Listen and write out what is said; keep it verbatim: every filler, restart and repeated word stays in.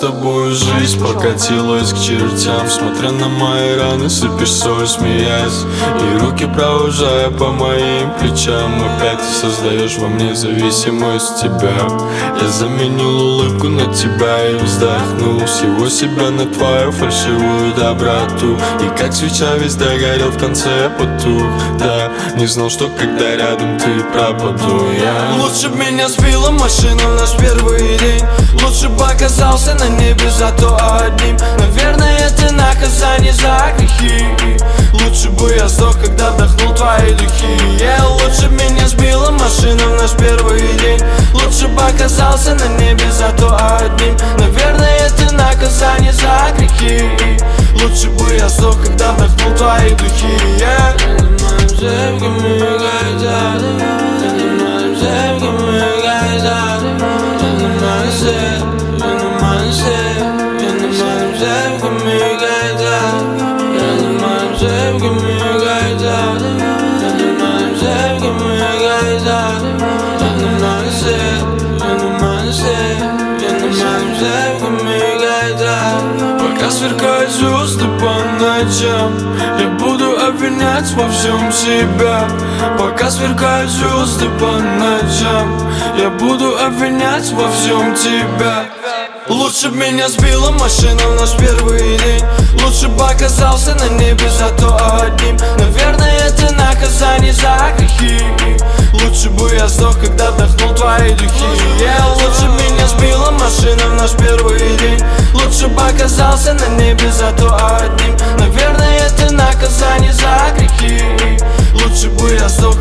тобой жизнь покатилась к чертям. Смотря на мои раны, сыпешь соль, смеясь, и руки провожая по моим плечам. Опять ты создаешь во мне зависимость тебя. Я заменил улыбку на тебя и вздохнул всего себя на твою фальшивую доброту. И как свеча весь догорел, в конце потух. Да, не знал, что когда рядом ты пропаду я. Лучше б меня сбила машина в наш первый день. Лучше бы оказался на небе, зато одним. Наверное, это наказание за грехи. Лучше бы я сдох, когда вдохнул твои духи. yeah. Лучше б меня сбила машина в наш первый день. Лучше бы оказался на небе, зато одним. Наверное, это наказание за грехи. Лучше бы я сдох, когда вдохнул твои духи. yeah. Пока сверкают звезды по ночам, я буду обвинять во всем себя. Пока сверкают звезды по ночам, я буду обвинять во всем тебя. Лучше б меня сбила машина в наш первый день. Лучше бы оказался на небе, зато одним. Наверное, это наказание за грехи. Лучше бы я сдох, когда вдохнул твои духи. yeah. Лучше б меня сбила машина в наш первый день. Лучше бы оказался на небе, зато одним. Наверное, это наказание за грехи. Лучше бы я сдох,